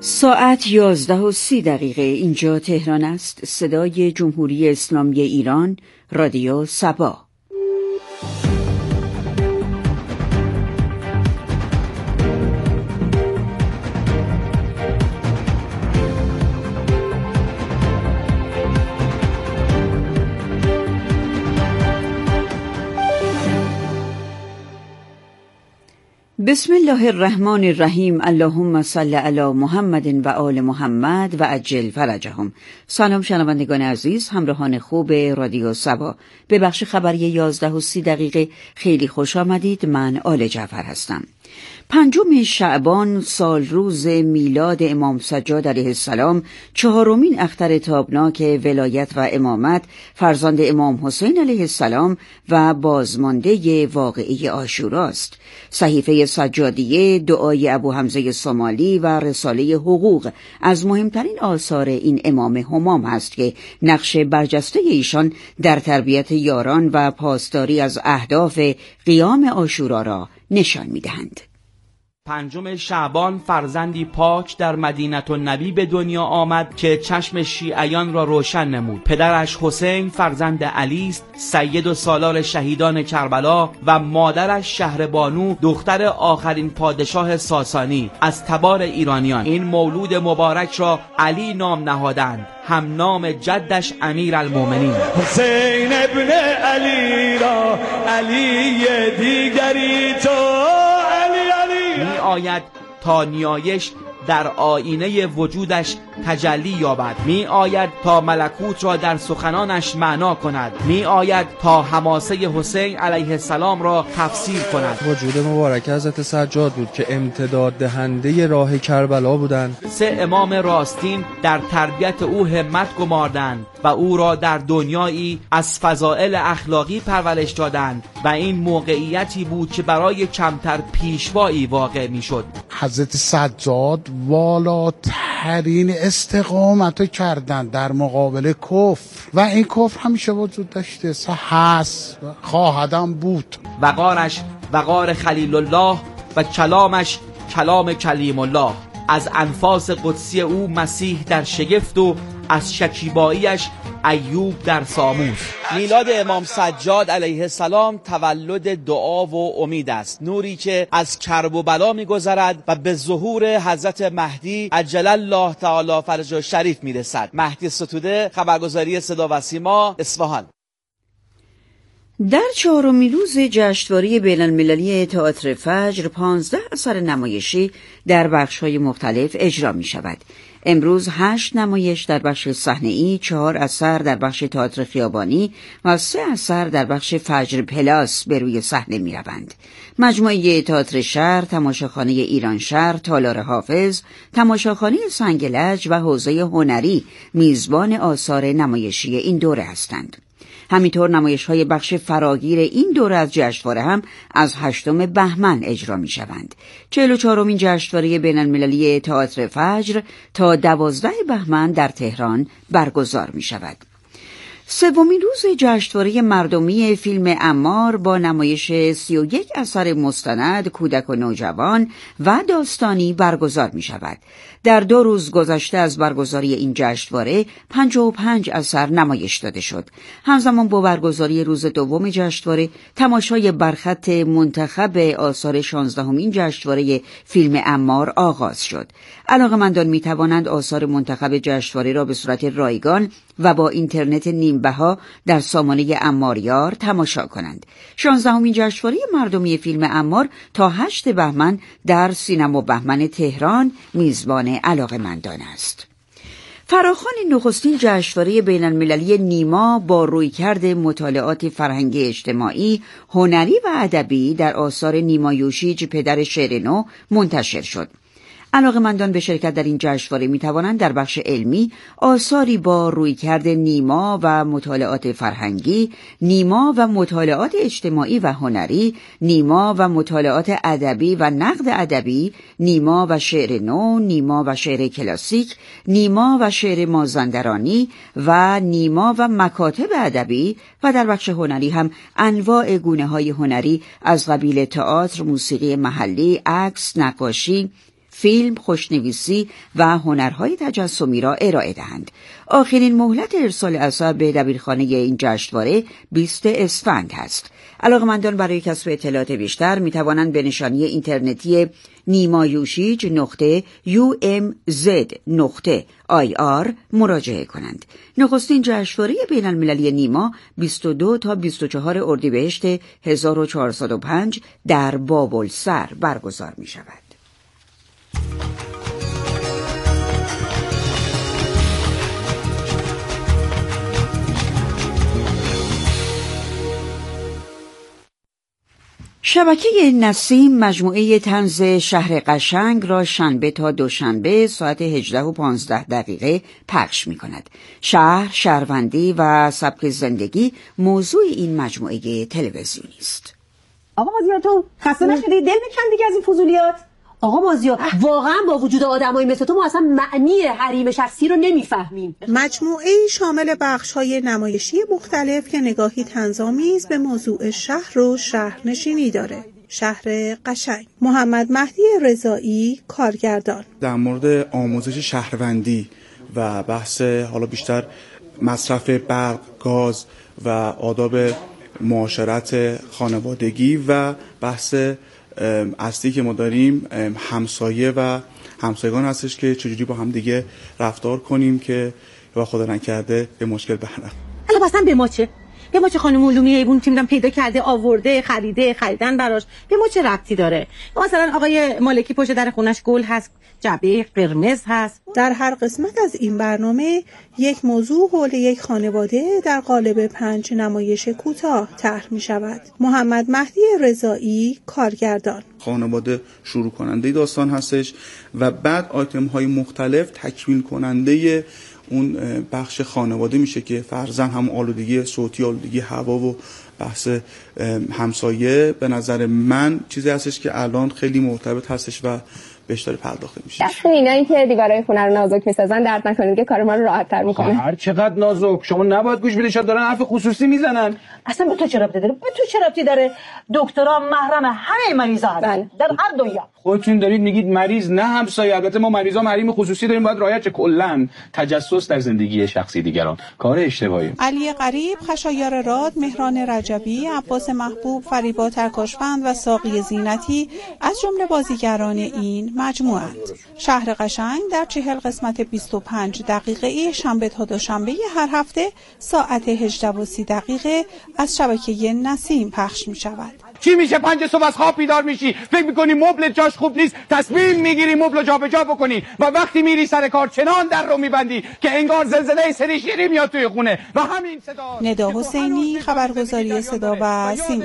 ساعت 11:30 اینجا تهران است. صدای جمهوری اسلامی ایران، رادیو سبا. بسم الله الرحمن الرحیم. اللهم صل علی محمد و آل محمد و عجل فرجهم. سلام شنوندگان عزیز، همراهان خوب رادیو سبا. به بخش خبری 11:30 خیلی خوش آمدید. من آل جعفر هستم. 5 شعبان، سال روز میلاد امام سجاد علیه السلام، 4مین اختر تابناک ولایت و امامت، فرزند امام حسین علیه السلام و بازمانده واقعی عاشوراست. صحیفه سجادیه، دعای ابو حمزه صومالی و رساله حقوق از مهمترین آثار این امام همام است که نقش برجسته ایشان در تربیت یاران و پاسداری از اهداف قیام عاشورا را نشان می‌دهند. 5 شعبان فرزندی پاک در مدینةالنبی به دنیا آمد که چشم شیعیان را روشن نمود. پدرش حسین فرزند علی است، سید و سالار شهیدان کربلا، و مادرش شهربانو دختر آخرین پادشاه ساسانی از تبار ایرانیان. این مولود مبارک را علی نام نهادند، هم نام جدش امیرالمومنین. حسین ابن علی را علی دیگری تو می آید تا نیایش در آینه وجودش تجلی یابد، می آید تا ملکوت را در سخنانش معنا کند، می آید تا حماسه حسین علیه السلام را تفسیر کند. وجود مبارک حضرت سجاد بود که امتداد دهنده راه کربلا بودند. 3 امام راستین در تربیت او همت گماردند و او را در دنیایی از فضائل اخلاقی پرورش دادند و این موقعیتی بود که برای کمتر پیشوایی واقع می شد. حضرت سجاد والاترین استقامت کردن در مقابل کفر و این کفر همیشه وجود داشته، هست، خواهدم بود. وقارش وقار خلیل الله و کلامش کلام کلیم الله. از انفاس قدسی او مسیح در شگفت و از شکیباییش ایوب در ساموس. میلاد امام سجاد علیه السلام تولد دعا و امید است، نوری که از کرب و بلا می‌گذرد و به ظهور حضرت مهدی عجل الله تعالی فرجه شریف میرسد. مهدی ستوده، خبرگزاری صدا و سیما، اصفهان. در 4مین روز جشنواره بین‌المللی تئاتر فجر 15 اثر نمایشی در بخش‌های مختلف اجرا می‌شود. امروز 8 نمایش در بخش صحنه‌ای، 4 اثر در بخش تئاتر خیابانی و 3 اثر در بخش فجر پلاس به روی صحنه می‌روند. مجموعه تئاتر شهر، تماشاخانه ایران شهر، تالار حافظ، تماشاخانه سنگلج و حوزه هنری میزبان آثار نمایشی این دوره هستند. همینطور نمایش‌های بخش فراگیر این دوره از جشنواره هم از 8 بهمن اجرا می‌شوند. 44مین جشنواره بین‌المللی تئاتر فجر تا 12 بهمن در تهران برگزار می‌شود. 3مین روز جشنواره مردمی فیلم عمار با نمایش 31 اثر مستند، کودک و نوجوان و داستانی برگزار می شود. در 2 روز گذشته از برگزاری این جشنواره 55 اثر نمایش داده شد. همزمان با برگزاری روز دوم جشنواره، تماشای برخط منتخب آثار 16مین جشنواره فیلم عمار آغاز شد. علاقه‌مندان می توانند آثار منتخب جشنواره را به صورت رایگان و با اینترنت نیمبها در سامانه عماریار تماشا کنند. 16مین جشنواره مردمی فیلم عمار تا 8 بهمن در سینما بهمن تهران میزبان علاقه‌مندان است. فراخوان نخستین جشنواره بین‌المللی نیما با رویکرد مطالعات فرهنگی اجتماعی، هنری و ادبی در آثار نیما یوشیج، پدر شعر نو، منتشر شد. علاقه‌مندان به شرکت در این جشنواره می‌توانند در بخش علمی آثاری با رویکرد نیما و مطالعات فرهنگی، نیما و مطالعات اجتماعی و هنری، نیما و مطالعات ادبی و نقد ادبی، نیما و شعر نو، نیما و شعر کلاسیک، نیما و شعر مازندرانی و نیما و مکاتب ادبی و در بخش هنری هم انواع گونه‌های هنری از قبیل تئاتر، موسیقی محلی، عکس، نقاشی، فیلم، خوشنویسی و هنرهای تجسمی را ارائه دهند. آخرین مهلت ارسال اثر به دبیرخانه این جشنواره 20 اسفند است. علاقمندان برای کسب اطلاعات بیشتر می توانند به نشانی اینترنتی nimayushij.umz.ir مراجعه کنند. نخستین جشنواره بین المللی نیما 22 تا 24 اردیبهشت 1405 در بابلسر برگزار می شود. شبکه نسیم مجموعه طنز شهر قشنگ را شنبه تا دوشنبه ساعت 18 و 15 دقیقه پخش می کند. شهر، شهروندی و سبک زندگی موضوع این مجموعه تلویزیونی است. آقا مازیار تو خسته نشدی؟ دل بکن دیگه از این فضولیات. آقا مازیار واقعا با وجود آدمای مثل تو ما اصلا معنی حریم شخصی رو نمیفهمیم. مجموعه شامل بخش‌های نمایشی مختلف که نگاهی طنزآمیز به موضوع شهر و شهرنشینی داره. شهر قشنگ. محمد مهدی رضایی، کارگردان. در مورد آموزش شهروندی و بحث حالا بیشتر مصرف برق، گاز و آداب معاشرت خانوادگی و بحث اصلی که ما داریم همسایه و همسایگان هستش که چجوری با هم دیگه رفتار کنیم که و خدا نکرده به مشکل برنخوریم. حالا مثلا به ما چه؟ به ما چه خانم علومی ایبون تیمدم پیدا کرده آورده خریدن براش به ما چه ربطی داره؟ مثلا آقای مالکی پشت در خونش گل هست، جعبه قرمز هست. در هر قسمت از این برنامه یک موضوع حول یک خانواده در قالب 5 نمایش کوتاه طرح می شود. محمد مهدی رضایی، کارگردان. خانواده شروع کننده داستان هستش و بعد آیتم های مختلف تکمیل کننده اون بخش خانواده میشه که فرضاً هم آلودگی صوتی، آلودگی هوا و بحث همسایه به نظر من چیزی هستش که الان خیلی مرتبط هستش و بهش داره پرداخته میشه. دست اینایی که دیوارای خونه رو نازک میسازن درد نکنید که کار ما رو راحت‌تر میکنه. هر چقدر نازک شما نباید گوش بدید، شاید دارن حرف خصوصی میزنن. اصلا به تو چه ربطی داره؟ به تو چه ربطی داره؟ دکترا محرم همه مریضا هستن در هر دنیا. خودتون دارید میگید مریض نه همسایه. البته ما مریضا حریم خصوصی داریم، باید رعایت کلا. تجسس در زندگی شخصی دیگران کار اشتباهی. علی غریب، خشایار راد، مهران رجبی، عباس محبوب، فریبا ترکاشفند و ساقی زینتی از جمله بازیگران این مجموعه اند. شهر قشنگ در 40 قسمت 25 دقیقه‌ای شنبه تا دوشنبه هر هفته ساعت 18:30 از شبکه نسیم پخش می شود. چی میشه 5 صبح از خواب بیدار میشی فکر میکنی مبل جاش خوب نیست، تصمیم میگیری مبل جابجا بکنی و وقتی میری سر کار چنان در رو میبندی که انگار زلزله سری شیری میاد توی خونه و همین صدا. ندا حسینی، خبرگزاری صدا و سیما.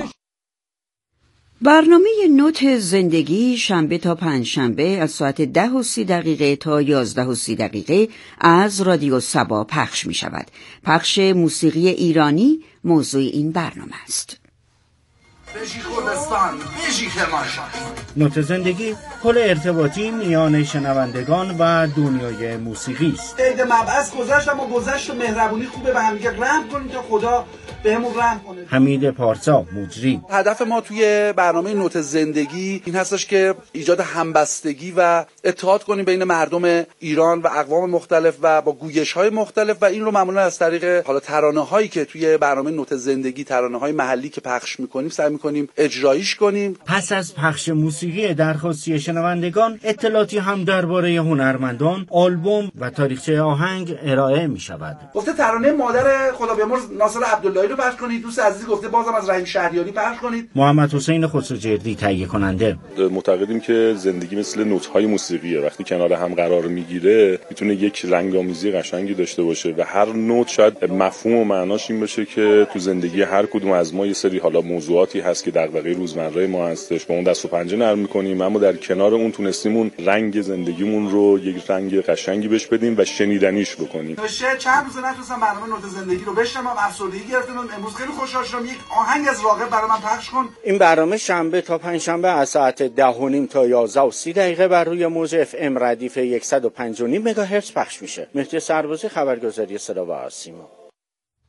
برنامه نوت زندگی شنبه تا پنجشنبه از ساعت 10:30 تا 11:30 از رادیو سبا پخش می شود. پخش موسیقی ایرانی موضوع این برنامه است. بشی خوزستان، بشی کرمانشاه. نوت زندگی پل ارتباطی میان شنوندگان و دنیای موسیقی است. عید مبعث گذشت اما گذشت و مهربونی خوبه و هم رحم کنید تا خدا بهمون رحم کنه. حمید پارسا، مجری. هدف ما توی برنامه نوت زندگی این هستش که ایجاد همبستگی و اتحاد کنیم بین مردم ایران و اقوام مختلف و با گویش‌های مختلف و این رو معمولا از طریق حالا ترانه‌هایی که توی برنامه نوت زندگی، ترانه‌های محلی که پخش می‌کنیم سعی می‌کنیم اجرایش کنیم. پس از پخش موسیقی درخواستی شنوندگان اطلاعاتی هم درباره هنرمندان، آلبوم و تاریخچه آهنگ ارائه می‌شود. گفته ترانه مادر خدا بیامرز ناصر عبداللهی رو پخش کنید. دوست عزیز گفته بازم از رحیم شهریاری پخش کنید. محمد حسین خسروجردی تهیه کننده. معتقدیم که زندگی مثل نوت‌های موسیقیه، وقتی کنار هم قرار میگیره میتونه یک رنگ‌آمیزی قشنگی داشته باشه و هر نوت شاید مفهوم و معناش این باشه که تو زندگی هر کدوم از ما یه سری حالا موضوعاتی هست که دغدغه روزمره ما هستش، با اون دست و پنجه نرم می‌کنیم، اما در کنار اون تونستیم اون رنگ زندگیمون رو یک رنگ قشنگی بهش بدیم و شنیدنیش بکنیم. چند روز نتونستم برنامه نوت زندگی رو بشنوم، افسردگی گرفتم. امروز خیلی خوشحال شدم. یک آهنگ از راغب برای من پخش کن. این برنامه شنبه تا پنجشنبه از ساعت 10:30 تا 11:30 بر روی موج FM ردیف 105.5 مگاهرتز پخش میشه. مهدی سربازی، خبرگزاری صدا و سیما.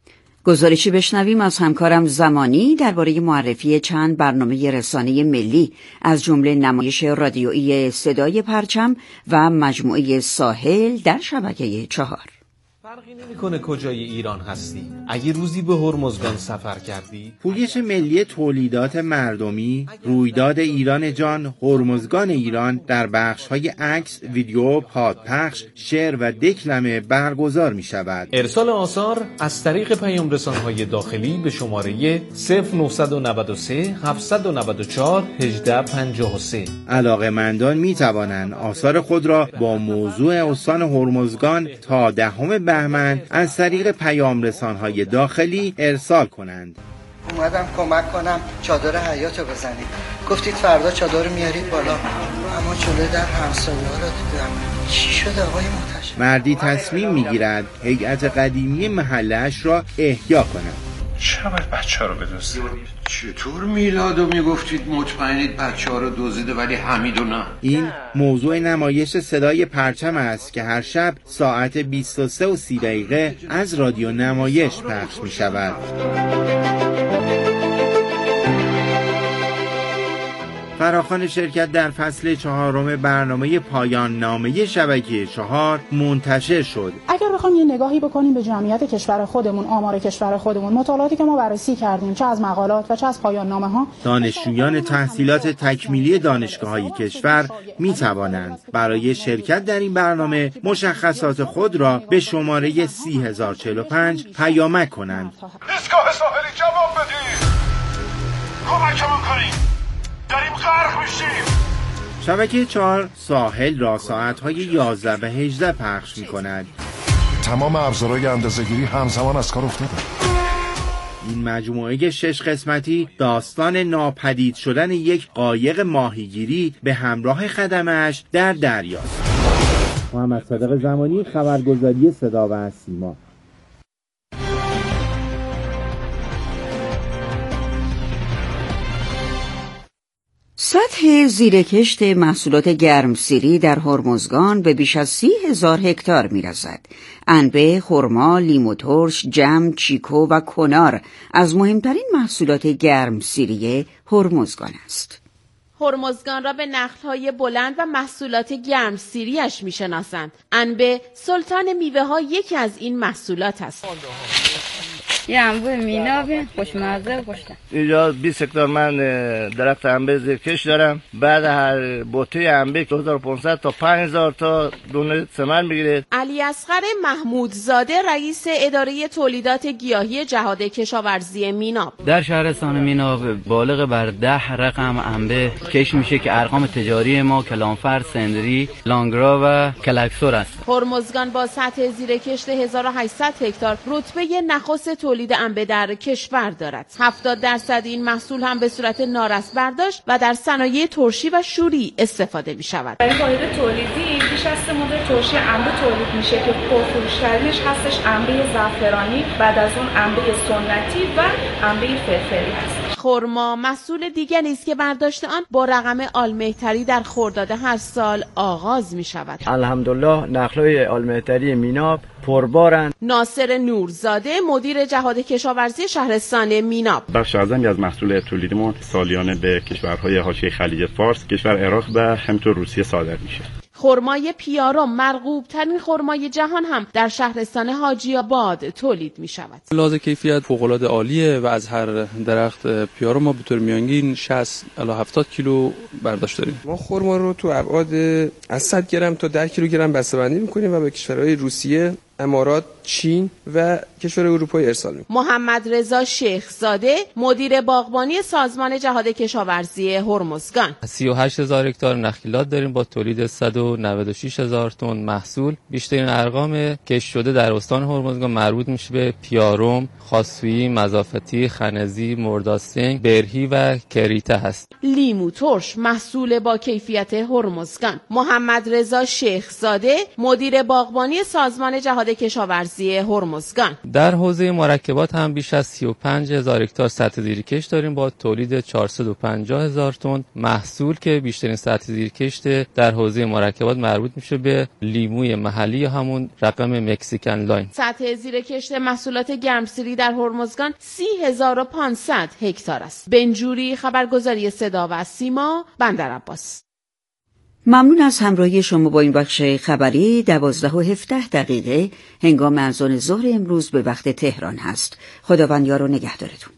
گزارشی بشنویم از همکارم زمانی درباره معرفی چند برنامه رسانه ملی از جمله نمایش رادیویی صدای پرچم و مجموعه ساحل در شبکه 4. فرقی نمی‌کنه کجای ایران هستی. اگه روزی به هرمزگان سفر کردی، پویش ملی تولیدات مردمی، رویداد ایران جان، هرمزگان ایران در بخش‌های عکس، ویدیو، پادپخش، شعر و دکلمه برگزار می‌شود. ارسال آثار از طریق پیام رسانه‌های داخلی به شماره 0993 794 1853. علاقه‌مندان می‌توانند آثار خود را با موضوع استان هرمزگان تا 10 بهمن از طریق پیام رسانه‌های داخلی ارسال کنند. اومدم کمک کنم چادر حیاط رو بزنید. گفتید فردا چادر رو میارید بالا، اما جلوی در همسایه‌ها رو دیدم. چی شده آقای محتشم؟ مردی تصمیم میگیرد هیئت قدیمی محله‌اش را احیا کند. چرا باید بچه‌ها رو بدزدید؟ چطور میلادو میگفتید مطمئنید بچه‌ها رو دزدیده ولی حمیدو نه؟ این موضوع نمایش صدای پرچم است که هر شب ساعت 23:30 از رادیو نمایش پخش می شود. فراخوان شرکت در فصل 4 برنامه پایان نامه شبکه 4 منتشر شد. اگر بخوام یه نگاهی بکنیم به جمعیت کشور خودمون، آمار کشور خودمون، مطالعاتی که ما بررسی کردیم چه از مقالات و چه از پایان نامه ها، دانشجویان تحصیلات تکمیلی دانشگاه‌های کشور می توانند برای شرکت در این برنامه مشخصات خود را به شماره 30045 پیامک کنند. ایستگاه ساحلی جواب بدید. کمکمون کنید. داریم غرق میشیم. شبکه 4 ساحل را ساعت‌های 11 و 18 پخش می‌کند. تمام ابزارهای اندازه‌گیری همزمان از کار افتاده. این مجموعه 6 قسمتی داستان ناپدید شدن یک قایق ماهیگیری به همراه خدمه‌اش در دریاست. محمد صادق زمانی، خبرگزاری صدا و سیما. سطح زیرکشت محصولات گرمسیری در هرمزگان به بیش از 30,000 هکتار می‌رسد. انبه، خرما، لیمو ترش، جم، چیکو و کنار از مهمترین محصولات گرمسیری هرمزگان است. هرمزگان را به نخل‌های بلند و محصولات گرمسیریش می‌شناسند. انبه، سلطان میوه‌ها یکی از این محصولات است. یه انبوه مینابه خوشمزه و خوشتر. اینجا 20 هکتار من درخت انبه زیرکش دارم. بعد هر بوته انبه 2500 تا 5000 تا دونه ثمر میگیره. علی اصغر محمودزاده رئیس اداره تولیدات گیاهی جهاد کشاورزی میناب. در شهرستان میناب بالغ بر 10 رقم انبه کش میشه که ارقام تجاری ما کلانفر، سندری، لانگرا و کلکسور است. هرمزگان با سطح زیرکشت 1800 هکتار رتبه نخست تولید انبه در کشور دارد. 70% این محصول هم به صورت نارس برداشت و در صنایع ترشی و شوری استفاده می شود. برای واحد تولیدی بیش از 3 مدل ترشی انبه تولید میشه که پرفروش‌ترینش هستش انبه زعفرانی، بعد از اون انبه سنتی و انبه فرفری هست. خرما محصول دیگری است که برداشت آن با رقم آلمهتری در خرداد هر سال آغاز می شود. الحمدلله نخل‌های آلمهتری میناب پربارند. ناصر نورزاده مدیر جهاد کشاورزی شهرستان میناب: بخش اعظمی از محصول تولیدمون سالیانه به کشورهای حاشیه خلیج فارس، کشور عراق و همینطور روسیه صادر میشه. خرمای پیارم مرغوب ترین خرمای جهان هم در شهرستان حاجی آباد تولید می شود. لحاظ کیفیت فوق‌العاده عالیه و از هر درخت پیارم ما به طور میانگین 60 الی 70 کیلو برداشت داریم. ما خرما رو تو ابعاد از 100 گرم تا 10 کیلوگرم بسته‌بندی می‌کنیم و به کشورهای روسیه، امارات، چین و کشور اروپایی ارسال می‌کنیم. محمد رضا شیخزاده مدیر باغبانی سازمان جهاد کشاورزی هرمزگان: 38,000 هکتار نخیلات داریم با تولید 196,000 تن محصول. بیشترین ارقام کش شده در استان هرمزگان مربوط میشه به پیارم، خاصویی، مضافتی، خنزی، مرداسنگ، برهی و کریته هست. لیمو ترش محصول با کیفیت هرمزگان: محمد رضا شیخزاده مدیر باغبانی سازمان جهاد اتحاد کشاورزی هرمزگان. در حوزه مرکبات هم بیش از 35,000 هکتار سطح زیرکش داریم با تولید 450,000 تن محصول که بیشترین سطح زیرکش در حوزه مرکبات مربوط میشه به لیموی محلی یا همون رقم مکزیکن لاین. سطح زیرکش محصولات گرمسیری در هرمزگان 30,500 هکتار است. بنجوری، خبرگزاری صدا و سیما، بندرعباس. ممنون از همراهی شما با این بخش خبری. 12:17 هنگام اذان ظهر امروز به وقت تهران هست. خداوند یار و نگهدارتون.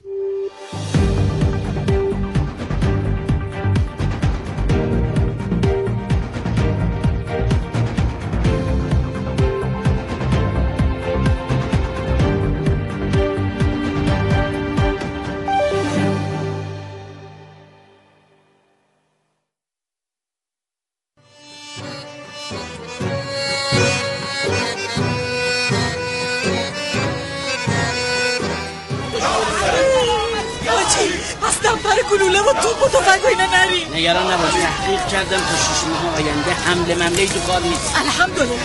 گلوله و توپ و تفنگ و اینا نریم. نگران نباش، تحقیق کردم تا 6 ماه آینده حمله ممله تو کار نیست. الحمدلله.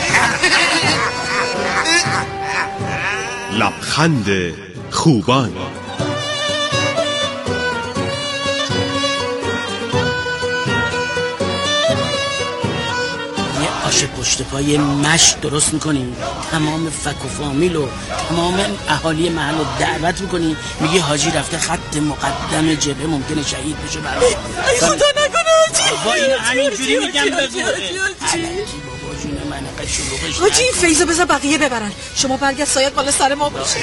لبخند خوبان. آش پشت پای مشت درست میکنیم، تمام فک و فامیل و تمام اهالی محل رو دعوت میکنیم، میگه حاجی رفته خط مقدم جبهه ممکنه شهید بشه. ای خدا نکنه حاجی. با اینو همینجوری میگم بگو. حاجی این فیضو بذار بقیه ببرن، شما برگرد سایت بالا سر ما باشه.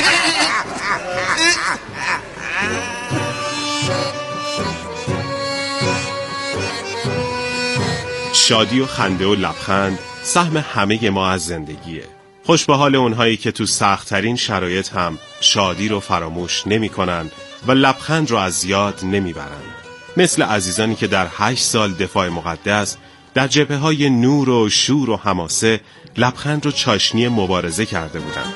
شادی و خنده و لبخند سهم همه ما از زندگیه. خوش به حال اونهایی که تو سخت‌ترین شرایط هم شادی رو فراموش نمی‌کنن و لبخند رو از یاد نمیبرن. مثل عزیزانی که در 8 سال دفاع مقدس در جبهه‌های نور و شور و حماسه لبخند رو چاشنی مبارزه کرده بودند.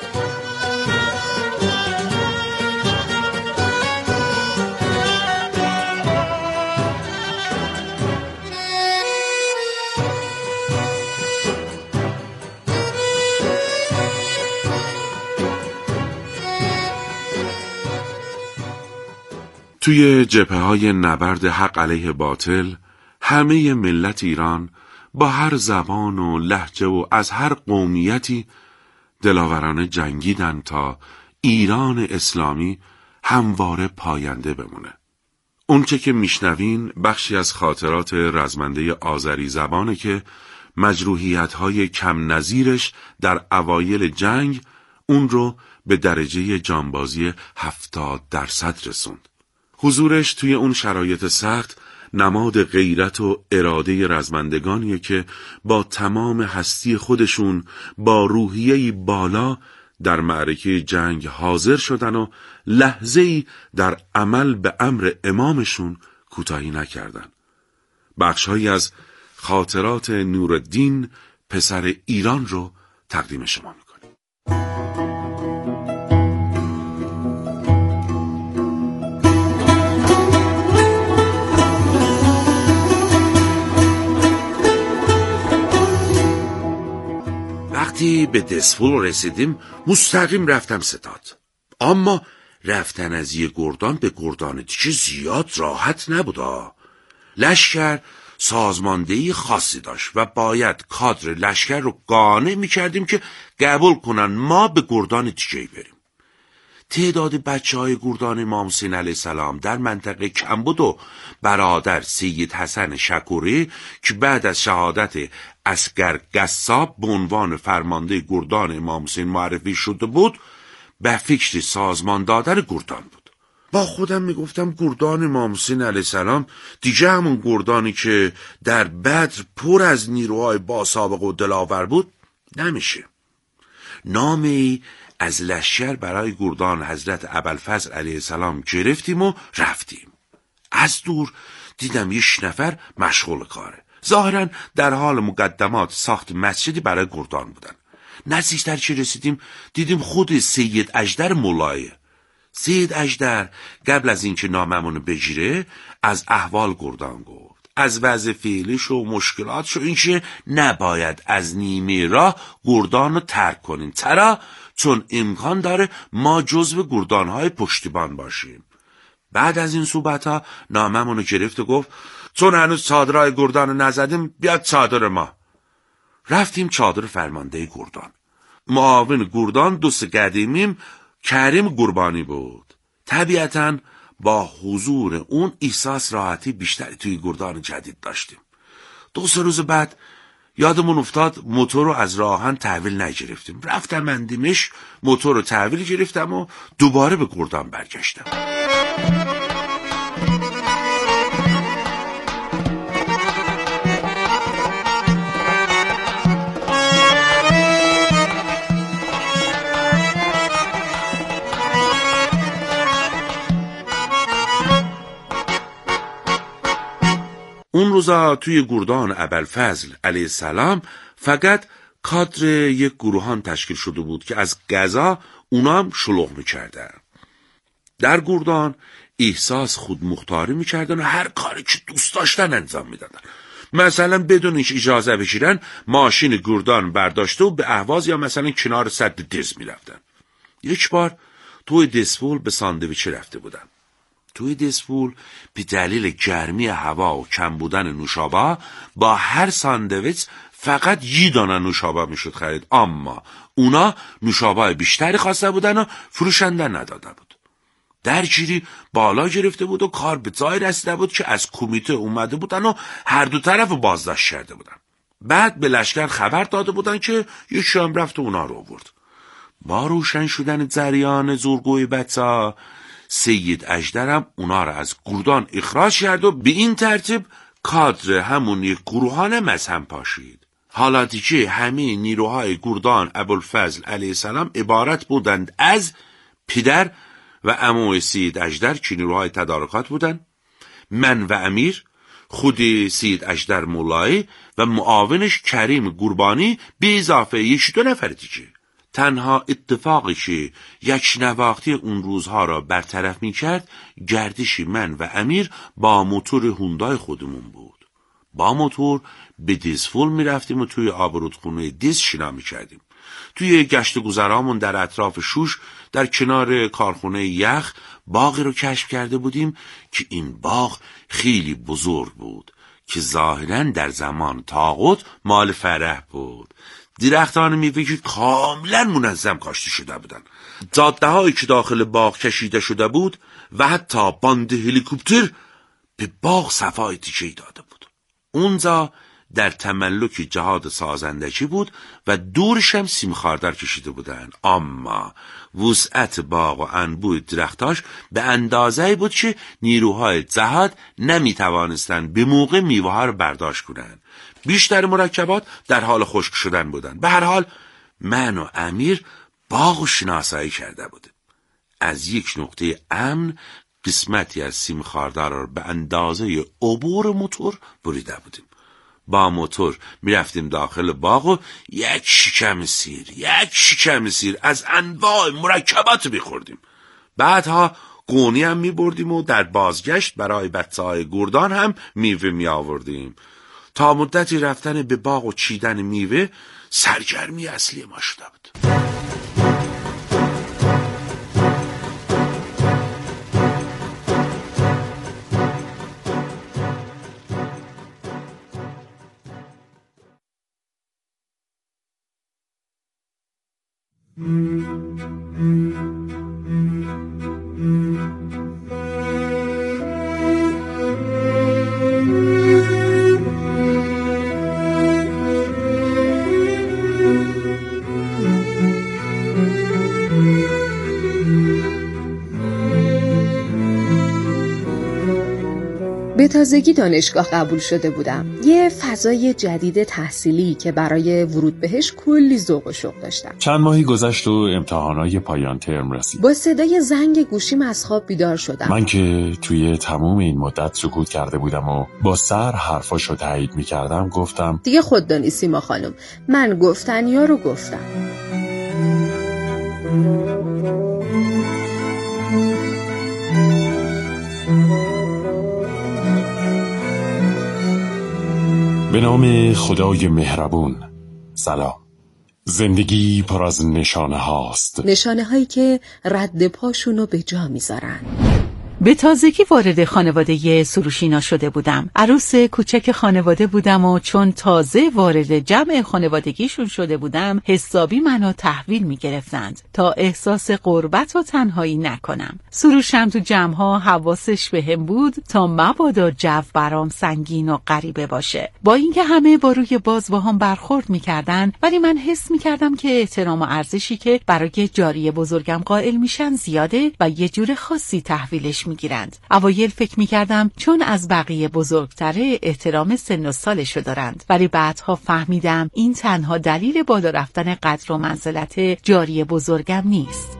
توی جبهه‌های نبرد حق علیه باطل همه ملت ایران با هر زبان و لهجه و از هر قومیتی دلاورانه جنگیدن تا ایران اسلامی همواره پاینده بمونه. اونچه که میشنوین بخشی از خاطرات رزمنده آذری زبانه که مجروحیت‌های کم نظیرش در اوایل جنگ اون رو به درجه جانبازی 70% رسوند. حضورش توی اون شرایط سخت نماد غیرت و اراده رزمندگانیه که با تمام هستی خودشون با روحیه‌ای بالا در معرکه جنگ حاضر شدن و لحظه‌ای در عمل به امر امامشون کوتاهی نکردن. بخش‌هایی از خاطرات نورالدین پسر ایران رو تقدیم شما می‌کنم. وقتی به دسفول رسیدیم مستقیم رفتم ستاد. اما رفتن از یه گردان به گردان دیگه زیاد راحت نبودا. لشکر سازماندهی خاصی داشت و باید کادر لشکر رو قانع می‌کردیم که قبول کنن ما به گردان دیگه بریم. تعداد بچه‌های گردان امام حسین علیه السلام در منطقه کم بود و برادر سید حسن شکوری که بعد از شهادت اصغر قصاب به عنوان فرمانده گردان امام حسین معرفی شده بود به فکر سازمان دادن گردان بود. با خودم میگفتم گردان امام حسین علیه السلام دیگه همون گردانی که در بدر پر از نیروهای با سابقه و دلاور بود نمیشه. نامی از لشکر برای گردان حضرت ابوالفضل علیه السلام گرفتیم و رفتیم. از دور دیدم 1 نفر مشغول کاره. ظاهرا در حال مقدمات ساخت مسجدی برای گردان بودن. نزدیکتر که رسیدیم دیدیم خود سید اژدر مولایه. سید اژدر قبل از اینکه ناممون بگیره از احوال گردان گفت. از وضع فعلیش و مشکلاتش و اینکه نباید از نیمه راه گردان رو ترک کنیم. چرا؟ چون امکان داره ما جزو گردانهای پشتیبان باشیم. بعد از این صحبت‌ها ناممونو گرفت و گفت چون هنوز چادرهای گردان رو نزدیم بیاد چادر ما. رفتیم چادر فرمانده گردان. معاون گردان دوست قدیمیم کریم قربانی بود. طبیعتاً با حضور اون احساس راحتی بیشتری توی گردان جدید داشتیم. 2-3 روز بعد یادمون افتاد موتور رو از راهن تحویل نگرفتیم. رفتم من دمشق موتور رو تحویل گرفتم و دوباره به گردان برگشتم. اون روزا توی گردان ابوالفضل علیه السلام فقط کادر یک گروهان تشکیل شده بود که از قضا اونا هم شلوغ میکردن. در گردان احساس خودمختاری میکردن و هر کاری که دوست داشتن انجام میدادن. مثلا بدون اینکه اجازه بگیرن ماشین گردان برداشته و به اهواز یا مثلا کنار سد دز میرفتن. یک بار توی دسپول به ساندویچ رفته بودن. توی دسپول به دلیل گرمی هوا و کم بودن نوشابه با هر ساندویچ فقط 1 دانه نوشابه میشد خرید، اما اونا نوشابه بیشتری خواسته بودن و فروشنده نداده بود. درگیری بالا گرفته بود و کار به جای رسیده بود که از کمیته اومده بودن و هر دو طرف بازداشت کرده بودن. بعد به لشکر خبر داده بودن که یک شام رفت و اونا رو آورد. با روشن شدن جریان زورگوی بچه سید اژدرم اونا را از گردان اخراج کرد و به این ترتیب کادر همون یک گروهان مذهب پاشید. حالا دیگه همه نیروهای گردان ابوالفضل علیه السلام عبارت بودند از پدر و عموی سید اژدر که نیروهای تدارکات بودند، من و امیر، خود سید اژدر مولایی و معاونش کریم قربانی به اضافه 1-2 نفر دیگه. تنها اتفاقی که یک نواختی اون روزها را برطرف می کرد گردش من و امیر با موتور هوندای خودمون بود. با موتور به دزفول می رفتیم و توی آبرودخونه دز شنا می کردیم. توی گشت گذرامون در اطراف شوش در کنار کارخونه یخ باغی رو کشف کرده بودیم که این باغ خیلی بزرگ بود که ظاهراً در زمان طاغوت مال فرح بود. درختان میوه که کاملا منظم کاشته شده بودن، جاده هایی که داخل باغ کشیده شده بود و حتی باند هلیکوپتر به باغ صفای دیگه‌ای داده بود. اونجا در تملک جهاد سازندگی بود و دورش هم سیم خاردار کشیده بودن، اما وسعت باغ و انبوه درختاش به اندازه‌ای بود که نیروهای جهاد نمیتوانستند به موقع میوه ها رو برداشت کنند. بیشتر مرکبات در حال خشک شدن بودند. به هر حال من و امیر باغ و شناسایی کرده بودیم. از یک نقطه امن قسمتی از سیم خاردار را به اندازه عبور موتور بریده بودیم. با موتور میرفتیم داخل باغ و یک شکم سیر از انواع مرکبات میخوردیم. بعدها گونی هم میبردیم و در بازگشت برای بچه‌های گردان هم میوه میآوردیم. تا مدتی رفتن به باغ و چیدن میوه سرگرمی اصلی ما شده بود. به تازگی دانشگاه قبول شده بودم. یه فضای جدید تحصیلی که برای ورود بهش کلی ذوق و شوق داشتم. چند ماهی گذشت و امتحانای پایان ترم رسید. با صدای زنگ گوشیم از خواب بیدار شدم. من که توی تموم این مدت سکوت کرده بودم و با سر حرفاشو تایید می‌کردم گفتم دیگه خود دانی سیما خانم، من گفتنیا رو گفتم. به نام خدای مهربون. سلام. زندگی پر از نشانه هاست، نشانه هایی که رد پاشونو به جا میذارن. به تازگی وارد خانواده سروشینا شده بودم. عروس کوچک خانواده بودم و چون تازه وارد جمع خانوادگیشون شده بودم حسابی منو تحویل می گرفتند تا احساس غربت و تنهایی نکنم. سروشم تو جمعها حواسش بهم بود تا مبادا جو برام سنگین و غریبه باشه. با اینکه همه با روی باز با هم برخورد می کردن، ولی من حس می کردم که احترام و ارزشی که برای جاری بزرگم قائل میشن زیاده و یه جور خاصی تحویلش میگیرند. اوایل فکر میکردم چون از بقیه بزرگتره احترام سن و سالشو دارند، ولی بعدها فهمیدم این تنها دلیل بالا رفتن قدر و منزلت جاری بزرگم نیست.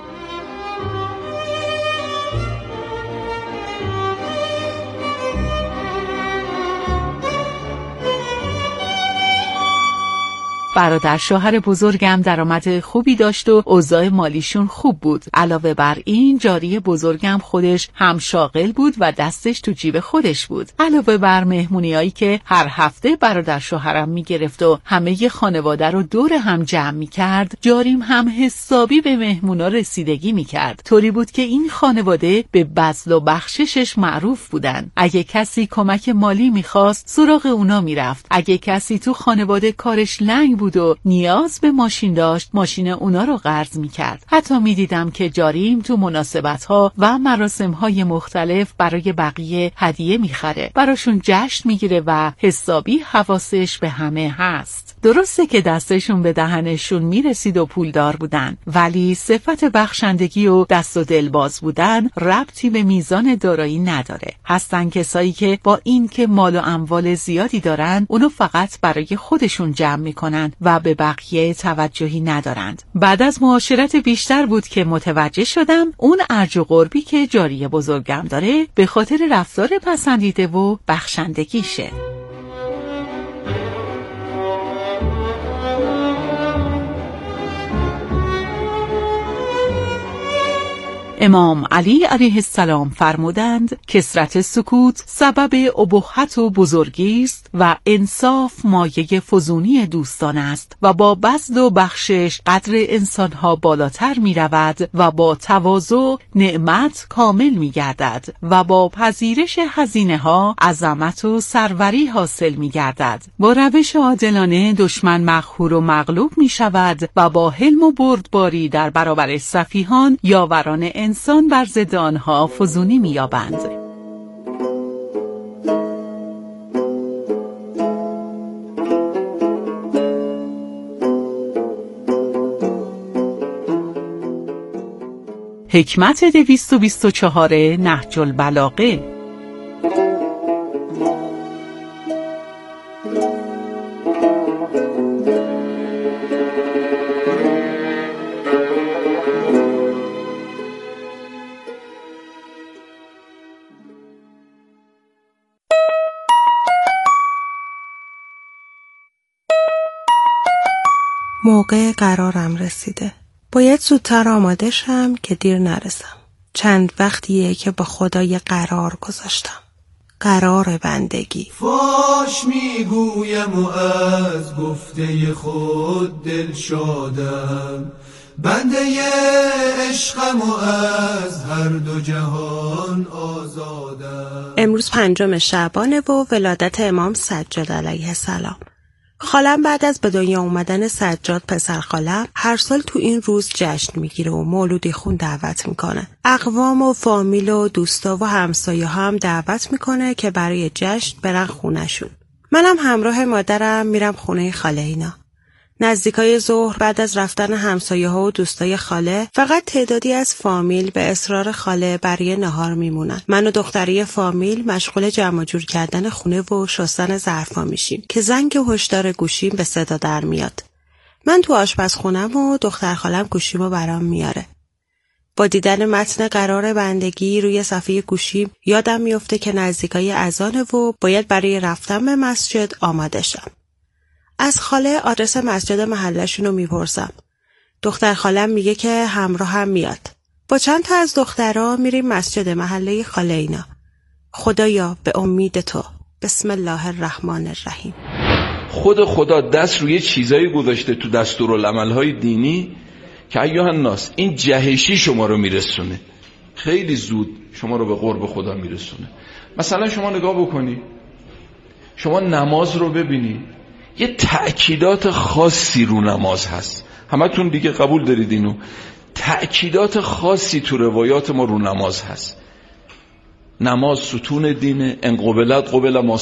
برادر شوهر بزرگم درآمد خوبی داشت و اوضاع مالیشون خوب بود. علاوه بر این جاری بزرگم خودش هم شاغل بود و دستش تو جیب خودش بود. علاوه بر مهمونیایی که هر هفته برادر شوهرم میگرفت و همه خانواده رو دور هم جمع میکرد، جاریم هم حسابی به مهمونا رسیدگی میکرد. طوری بود که این خانواده به بذل و بخششش معروف بودن. اگه کسی کمک مالی میخواست سراغ اونا میرفت. اگه کسی تو خانواده کارش لنگ بود و نیاز به ماشین داشت، ماشین اونا رو قرض میکرد. حتی میدیدم که جاریم تو مناسبت‌ها و مراسم‌های مختلف برای بقیه هدیه میخره، براشون جشن میگیره و حسابی حواسش به همه هست. درسته که دستشون به دهنشون میرسید و پولدار بودن، ولی صفت بخشندگی و دست و دلباز بودن ربطی به میزان دارایی نداره. هستن کسایی که با این که مال و اموال زیادی دارن، اونو فقط برای خودشون جمع میکنن و به بقیه توجهی ندارند. بعد از معاشرت بیشتر بود که متوجه شدم اون ارج و قربی که جاری بزرگم داره به خاطر رفتار پسندیده و بخشندگیشه. امام علی علیه السلام فرمودند کثرت سکوت سبب ابهت و بزرگی است و انصاف مایه فزونی دوستان است و با بذل و بخشش قدر انسانها بالاتر می رود و با تواضع نعمت کامل می گردد و با پذیرش هزینه ها عظمت و سروری حاصل می گردد. با روش عادلانه دشمن مقهور و مغلوب می شود و با حلم و بردباری در برابر سفیهان یاوران انسان بر ضد آنها فزونی می‌یابند. حکمت 224 نهج البلاغه. موقع قرارم رسیده. باید زودتر آماده شم که دیر نرسم. چند وقتیه که با خدای قرار گذاشتم. قرار بندگی. فاش میگویم و از گفته خود دل شادم، بنده عشقم و از هر دو جهان آزادم. امروز 5 شعبانه و ولادت امام سجاد علیه السلام. خالم بعد از به دنیا اومدن سجاد پسر خالم هر سال تو این روز جشن میگیره و مولودی خون دعوت میکنه. اقوام و فامیل و دوستا و همسایه هم دعوت میکنه که برای جشن برن خونشون. منم همراه مادرم میرم خونه خاله اینا. نزدیکای ظهر بعد از رفتن همسایه ها و دوستای خاله فقط تعدادی از فامیل به اصرار خاله برای نهار میمونن. من و دختری فامیل مشغول جمع جور کردن خونه و شستن ظرفا میشیم که زنگ هشدار گوشیم به صدا در میاد. من تو آشپزخونم و دختر خالم گوشیمو برام میاره. با دیدن متن قرار بندگی روی صفحه گوشیم یادم میفته که نزدیکای اذانه و باید برای رفتن به مسجد آماده شم. از خاله آدرس مسجد محلشونو میپرسم. دختر خالم میگه که همراه هم میاد. با چند تا از دخترها میریم مسجد محله خاله اینا. خدایا به امید تو. بسم الله الرحمن الرحیم. خود خدا دست روی چیزایی گذاشته تو دستورالعمل‌های دینی که ایها الناس این جهشی شما رو میرسونه، خیلی زود شما رو به قرب خدا میرسونه. مثلا شما نگاه بکنی، شما نماز رو ببینی، یه تأکیدات خاصی رو نماز هست، همتون دیگه قبول دارید اینو، تأکیدات خاصی تو روایات ما رو نماز هست. نماز ستون دینه، ان قبلت قبل ما